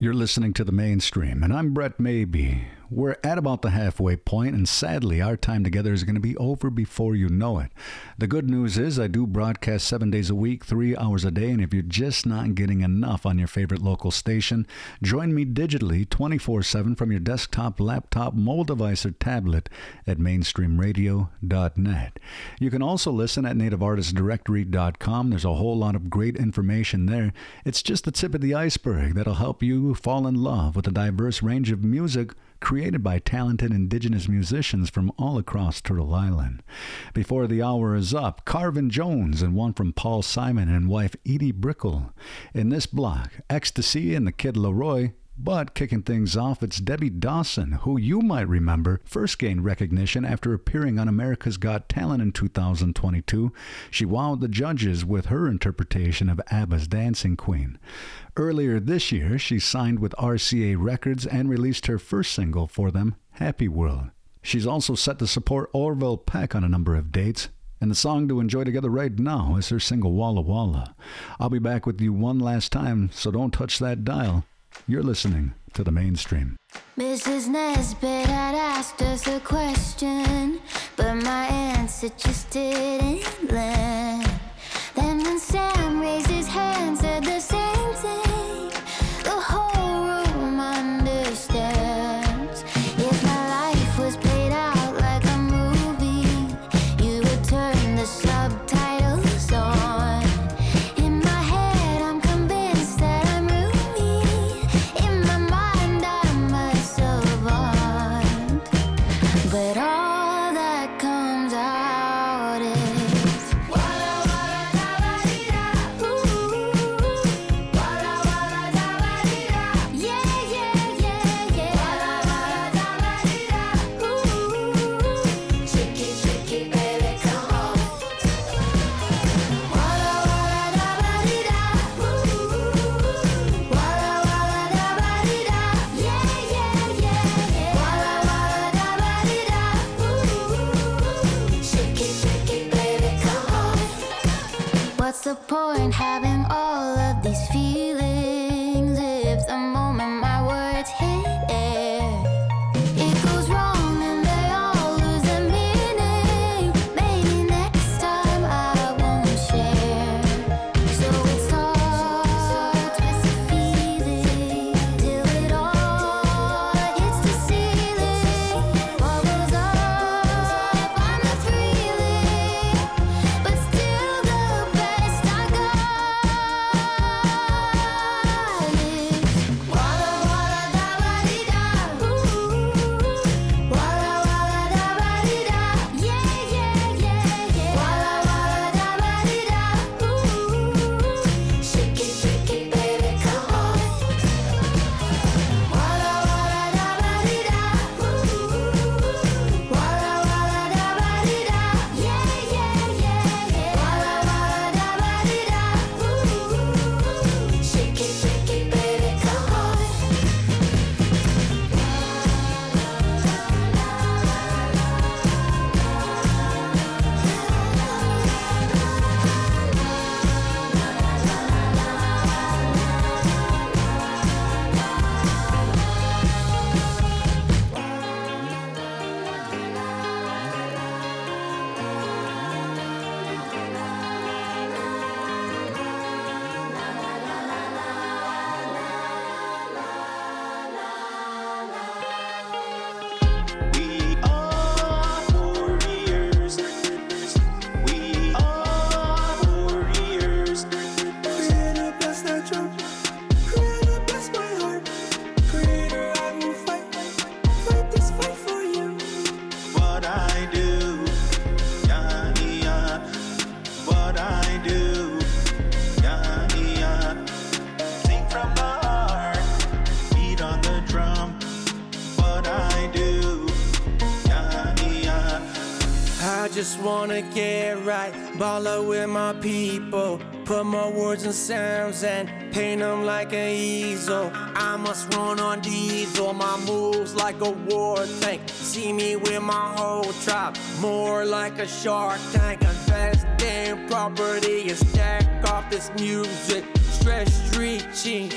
You're listening to The Mainstream, and I'm Brett Maybe. We're at about the halfway point, and sadly, our time together is going to be over before you know it. The good news is I do broadcast 7 days a week, 3 hours a day, and if you're just not getting enough on your favorite local station, join me digitally 24/7 from your desktop, laptop, mobile device, or tablet at mainstreamradio.net. You can also listen at nativeartistdirectory.com. There's a whole lot of great information there. It's just the tip of the iceberg that'll help you fall in love with a diverse range of music created by talented indigenous musicians from all across Turtle Island. Before the hour is up, Carvin Jones and one from Paul Simon and wife Edie Brickle. In this block, Ecstasy and the Kid Leroy. But kicking things off, it's Debbie Dawson, who you might remember first gained recognition after appearing on America's Got Talent in 2022. She wowed the judges with her interpretation of ABBA's Dancing Queen. Earlier this year, she signed with RCA Records and released her first single for them, Happy World. She's also set to support Orville Peck on a number of dates. And the song to enjoy together right now is her single Walla Walla. I'll be back with you one last time, so don't touch that dial. You're listening to The Mainstream. Mrs. Nesbitt had asked us a question, but my answer just didn't land. Then when Sam raised his hand, said the same thing, the whole room understands. If my life was played out like a movie, you would turn the subtitles on. In my head, I'm convinced that I'm roomy. In my mind, I must survive. But all that comes out is walla walla da ba dee da, ooh. Walla walla da ba dee da, yeah yeah yeah yeah. Walla walla da ba dee da, ooh. Shake it, baby, come on. Walla walla da ba dee da, ooh. Walla walla da ba dee da, yeah yeah yeah yeah. Walla walla da ba dee da, ooh. Shake it, baby, come on. What's the point having all of these feelings if the moment my words hit air, it goes wrong and they all lose their meaning? Maybe next time I won't share. So it starts with the feeling till it all hits the ceiling. Bubbles up, I'm not thrilling, but still the best I got is walla walla da ba dee da, ooh. Walla walla da ba dee da, yeah yeah yeah yeah. Walla walla da ba dee da, ooh. Shake it, baby, come on. Walla walla da ba dee da, ooh. Walla walla da ba dee da, yeah yeah yeah yeah. Walla walla da ba dee da, ooh. Shake it, baby, come on. We are warriors. We are warriors. Creator, bless that drum. Creator, bless my heart. Creator, I will fight this fight for you. What I do, yeah, yeah. What I do, yeah, yeah. Sing from the heart, beat on the drum. What I do, yeah, yeah. I just wanna get right, ball up with my people. Put my words and sounds and paint them like an easel. I must run on diesel, my moves like a war tank. See me with my whole tribe, more like a shark tank. Invest in property and stack off this music. Stress reaching,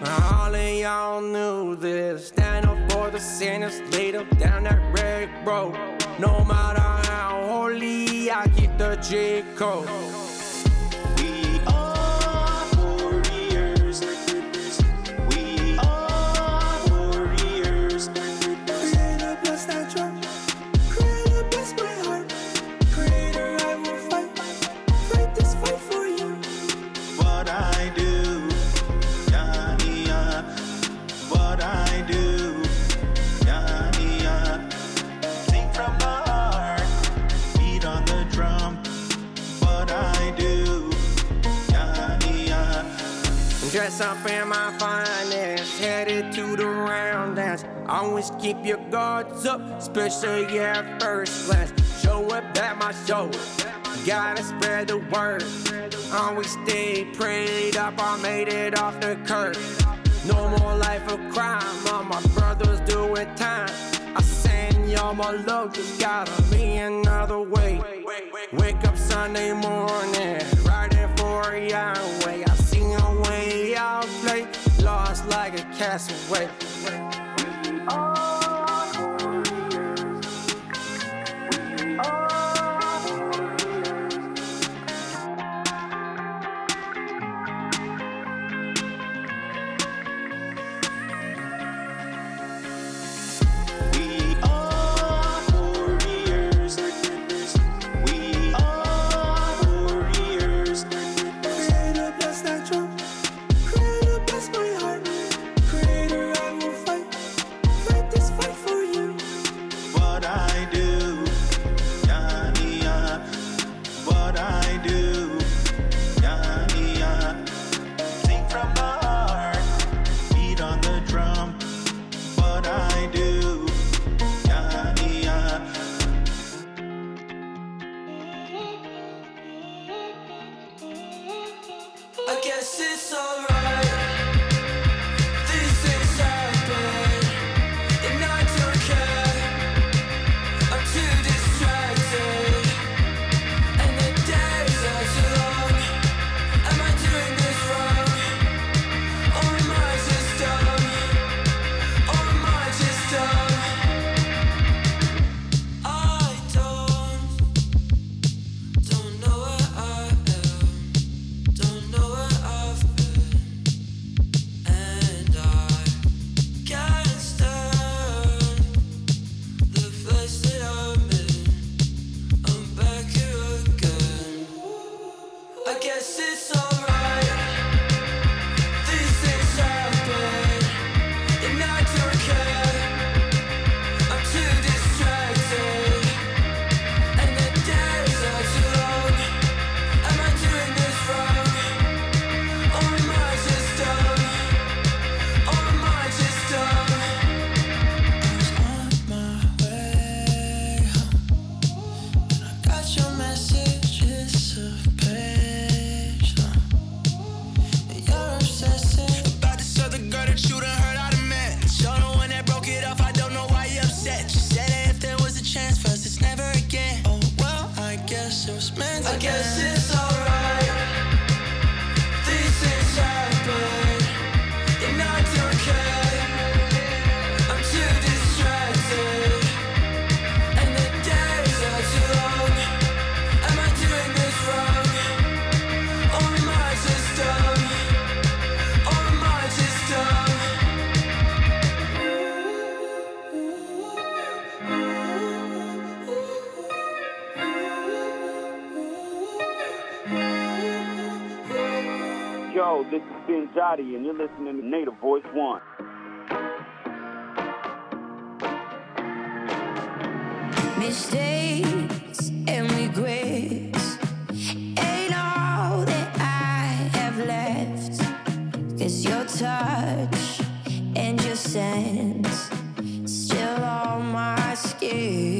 All of y'all knew this. Stand up for the sinners, laid up down that red road. No matter how holy, I keep the J code. We are warriors. We are warriors. Creator bless that drum. Creator bless my heart. Creator, I will fight. Fight this fight for you. What I do, yeah, yeah. What I do, yeah, yeah. Sing from the heart, beat on the drum. What I do, yeah, yeah. Dress up in my finest, headed to the round dance. Always keep your guards up, especially at first glance. Show up at my show, gotta spread the word. Always stay prayed up, I made it off the curb. No more life of crime, all my brothers doing time. I send y'all my love, just gotta be another way. Wake up Sunday morning, riding for Yahweh. I see a way out play, lost like a castaway. We are warriors. We are warriors. Creator bless that drum. Creator bless my heart. Creator, I will fight. Fight this fight for you. What I do, yeah, yeah. What I do, yeah, yeah. Sing from the heart, beat on the drum. What I do, yeah, yeah. I guess it's alright. These things happen, and I don't care. I'm too distracted, and the days are too long. Am I doing this wrong? Or am I just dumb? Or am I just dumb? I don't know where I am. Don't know where I've been, and I can't stand the place that I'm in. I'm back here again. I guess it's alright. These things happen, and I don't care. I'm too distracted, and the days are too long. Am I doing this wrong? Or am I just dumb? Or am I just dumb? I was on my way home, and I got your messages of page. You're obsessing about this other girl that you done heard out of met. You're the one that broke it off. I don't know why you're upset. You said that if there was a chance for us, it's never again. Oh well, I guess it was meant to be. I guess it's alright. These things happen, and I don't care. I'm too distracted, and the days are too long. Am I doing this wrong? Or am I just dumb? Or am I just dumb? Yo, this is Ben Jotti, and you're listening to Native Voice One. Mistakes and regrets ain't all that I have left. 'Cause your touch and your sense still on my skin.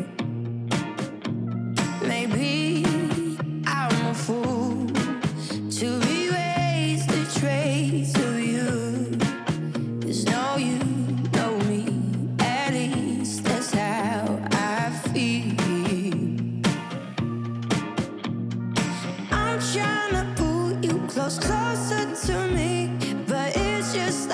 Maybe I'm a fool to erase the trace of you. 'Cause no, you know me, at least that's how I feel. I'm trying to pull you closer to me, but it's just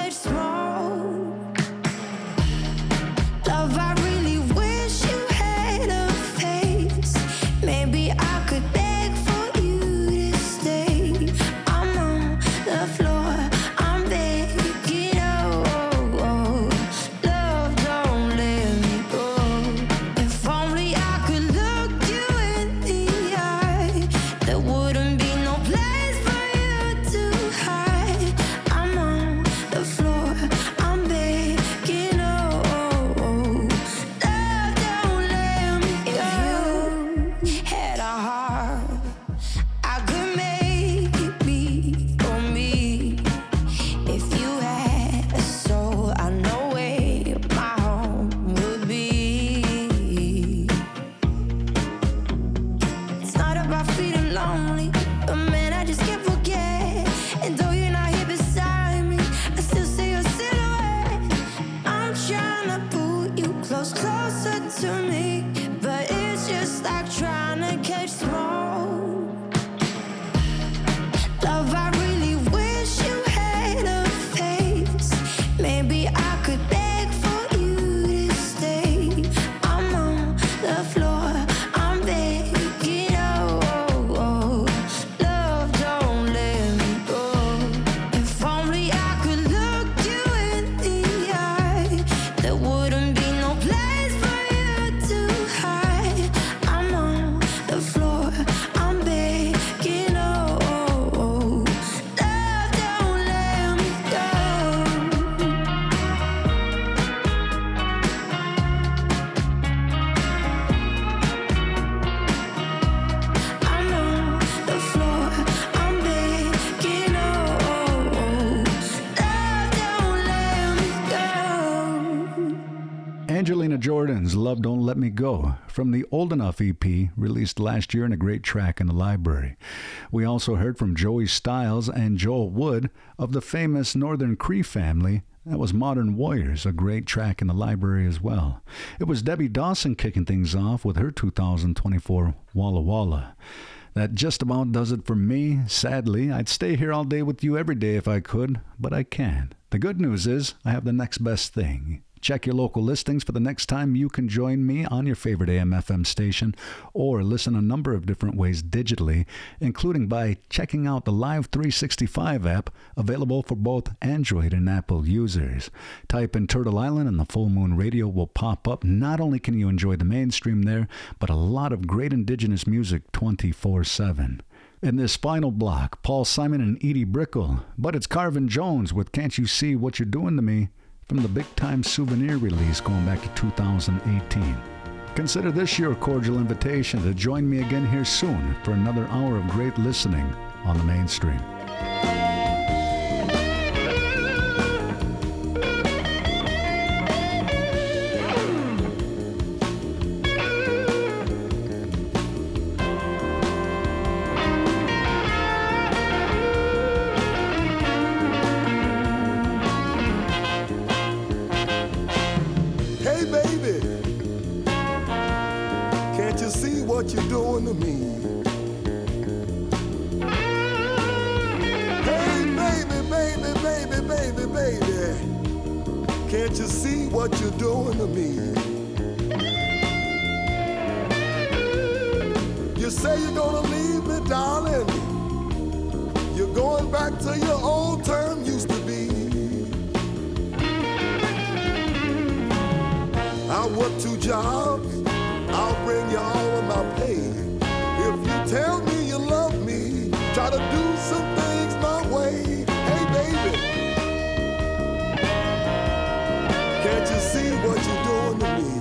catch smoke. Love, I really wish you had a face. Maybe I could beg for you to stay. I'm on the floor, I'm begging, oh, love, don't let me go. If only I could look you in the eye, there wouldn't be no place for you to hide. I'm on the floor, I'm begging, oh, love, don't let me go. If you had a heart, I could make it beat for me. If you had a soul, I know where my home would be. It's not about feeling lonely, but man, I just can't forget. And though you're not here beside me, I still see your silhouette. I'm trying to pull you closer to me, but it's just like trying to catch smoke. Love, I really wish you had a face. Maybe I could beg for you to stay. I'm on the floor, I'm begging, oh, love, don't let me go. If only I could look you in the eye, there wouldn't be no place for you to hide. I'm on the floor, I'm begging, oh, love, don't let me go. I'm on the floor, I'm begging, oh, love, don't let me go. Angelina Jordan's Love Don't Let Me Go from the Old Enough EP released last year and a great track in the library. We also heard from Joey Styles and Joel Wood of the famous Northern Cree family. That was Modern Warriors, a great track in the library as well. It was Debbie Dawson kicking things off with her 2024 Walla Walla. That just about does it for me. Sadly, I'd stay here all day with you every day if I could, but I can't. The good news is I have the next best thing. Check your local listings for the next time you can join me on your favorite AM/FM station, or listen a number of different ways digitally, including by checking out the Live 365 app, available for both Android and Apple users. Type in Turtle Island and the Full Moon Radio will pop up. Not only can you enjoy the mainstream there, but a lot of great indigenous music 24/7. In this final block, Paul Simon and Edie Brickell, but it's Carvin Jones with Can't You See What You're Doing to Me, from the Big Time Souvenir release going back to 2018. Consider this your cordial invitation to join me again here soon for another hour of great listening on the mainstream. Hey baby, can't you see what you're doing to me? Hey baby, baby, baby, baby, baby, can't you see what you're doing to me? You say you're gonna leave me, darling. You're going back to your old term used to be. I work 2 jobs, I'll bring you all of my pay. If you tell me you love me, try to do some things my way. Hey baby, can't you see what you're doing to me?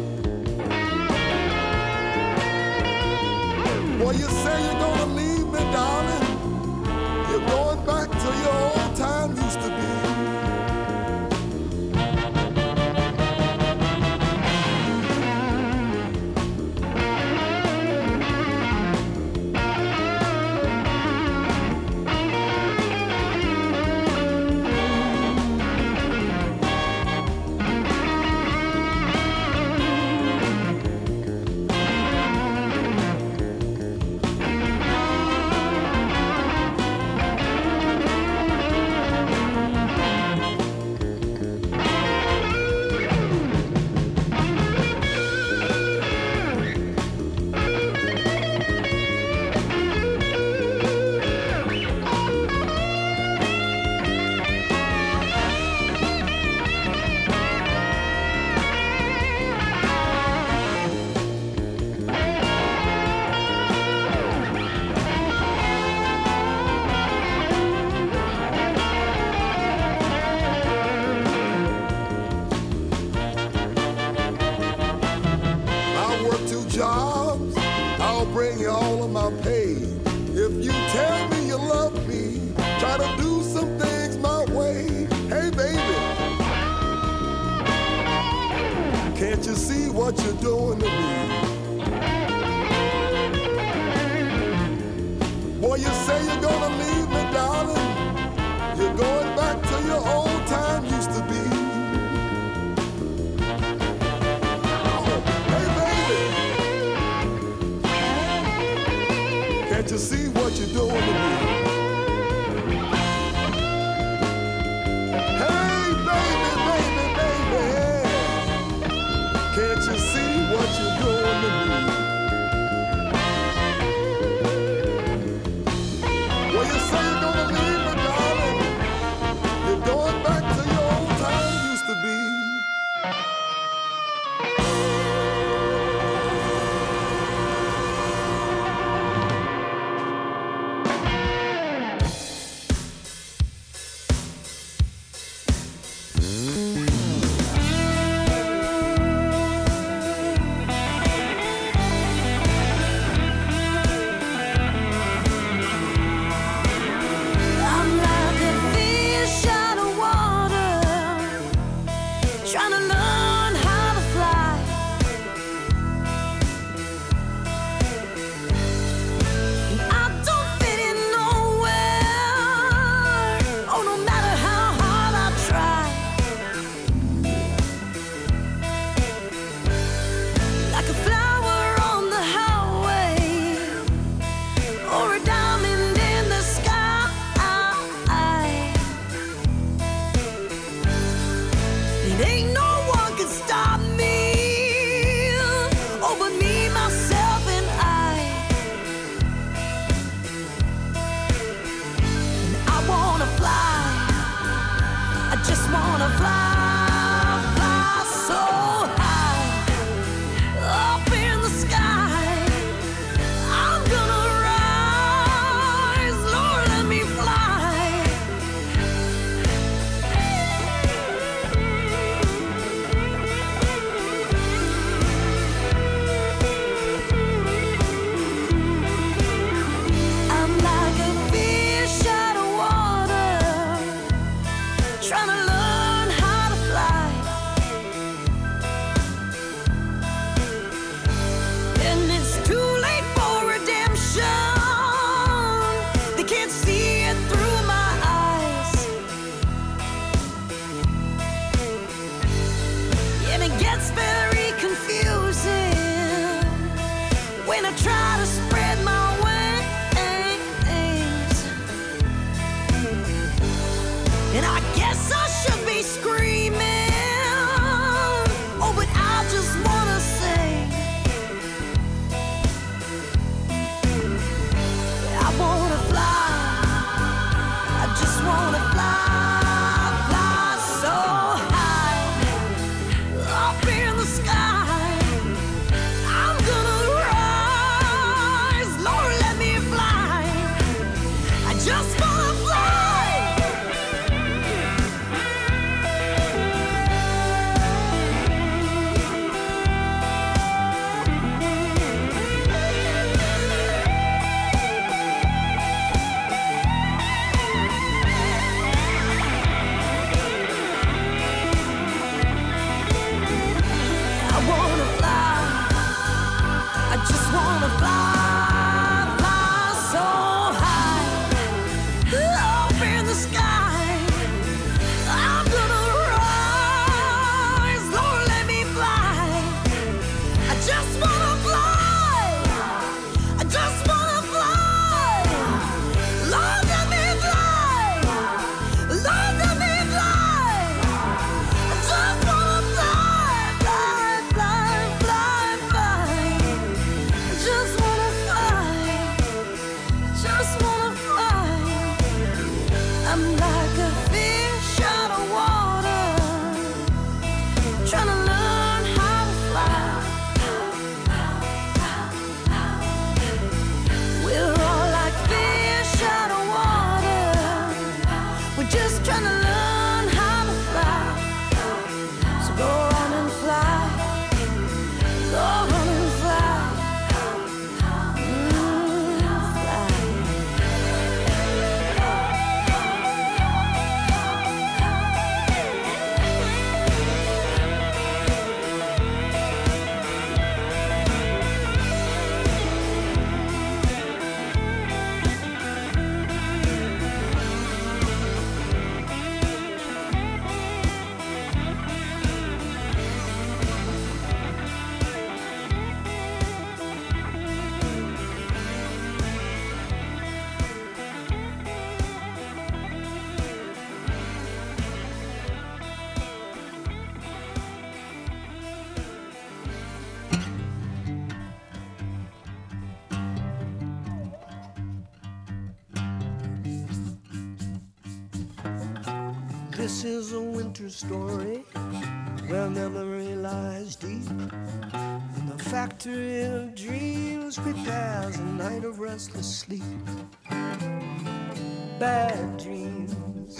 Well, you say you're gonna leave me, darling. You're going back to your old time used to be. Can't you see what you're doing to me? Boy, you say you're gonna leave me, darling. You're going back to your old time used to be. Oh, hey, baby. Can't you see what you're doing to me? Hey, baby, baby, baby. Can't you see what you're doing to me? Well, you say you're gonna leave me, darling. You're going back to your old time used to be. I'm like a fish out of water, trying to learn how to fly. And I don't fit in nowhere. Oh, no matter how hard I try. Like a flower on the highway, or a diamond in the sky. It ain't no one can stop me. Oh, but me, myself, and I. And I wanna fly. I just wanna fly, fly so high, up in the sky. I'm gonna rise, Lord, let me fly. I'm like a fish out of water, trying to learn how to fly. And it's too late for redemption. They can't see it through my eyes. And it gets very confusing when I try to spread my wings. And I guess I should be screaming. Oh, but I just wanna sing. I wanna fly. I just wanna fly, fly so high, up in the sky. I'm gonna rise. This is a winter story where memory lies deep. And the factory of dreams prepares a night of restless sleep. Bad dreams,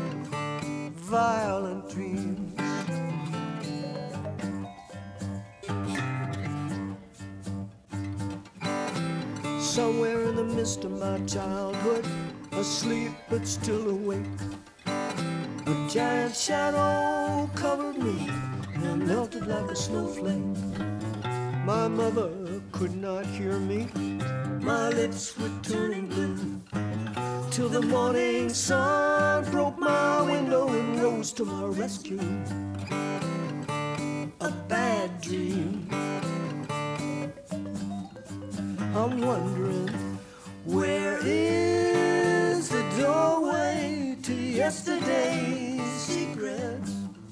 violent dreams. Somewhere in the mist of my childhood, asleep but still awake, a giant shadow covered me and melted like a snowflake. My mother could not hear me, my lips were turning blue, till the morning sun broke my window and rose to my rescue. A bad dream. I'm wondering, where is the doorway to yesterday's secrets?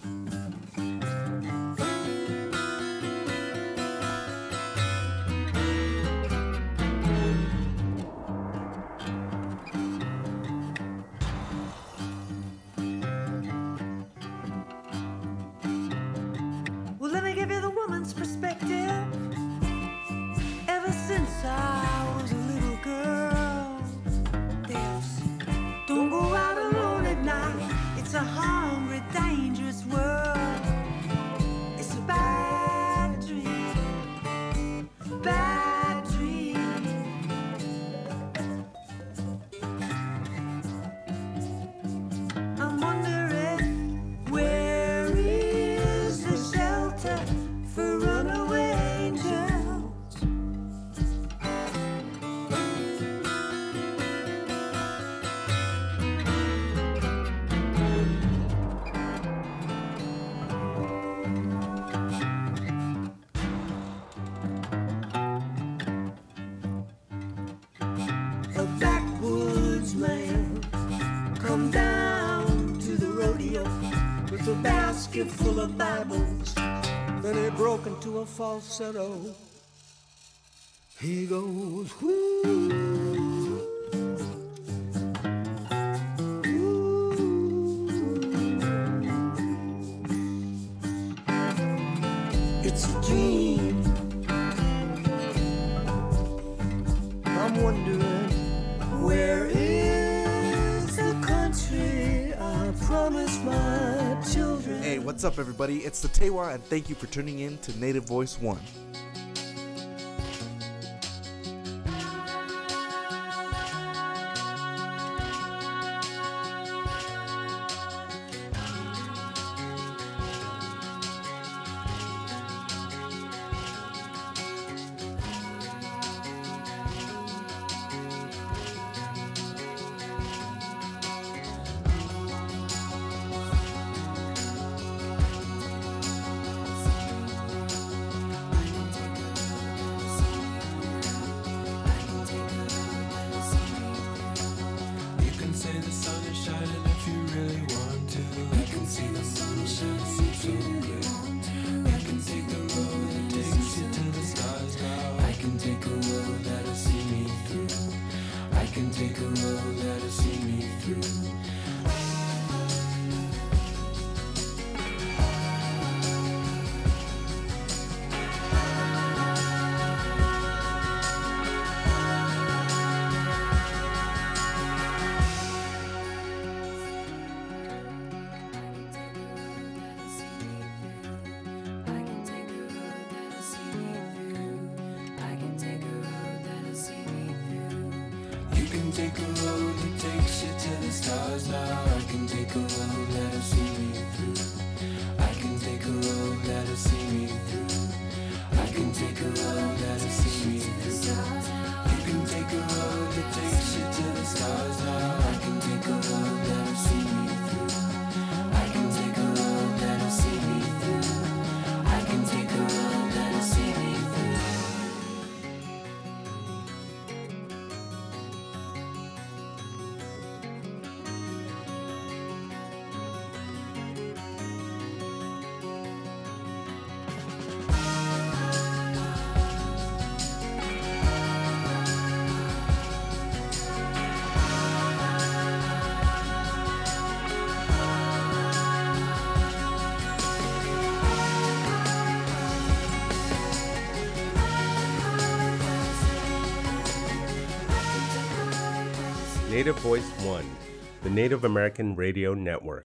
Well, let me give you the woman's perspective. Ever since I was a little girl, there's don't go out alone at night. It's a hungry, dangerous world. It's a bad dream, bad dream. I'm wondering, where is the shelter for runaway angels? A backwoods man come down to the rodeo with a basket full of Bibles. Then he broke into a falsetto. He goes, whoo. It's a dream. I'm wondering, where is the country I promised my children? Hey, what's up, everybody? It's the Tewa, and thank you for tuning in to Native Voice One. Take a road that takes you to the stars now. I can take a road that'll see me through. I can take a road that'll see me through. I can take a road that'll see me through. You can take a road that takes you to the stars now. I can take a road that'll see me through. I can take a road that'll see me through. I can take a road that'll see me through. Native Voice One, the Native American Radio Network.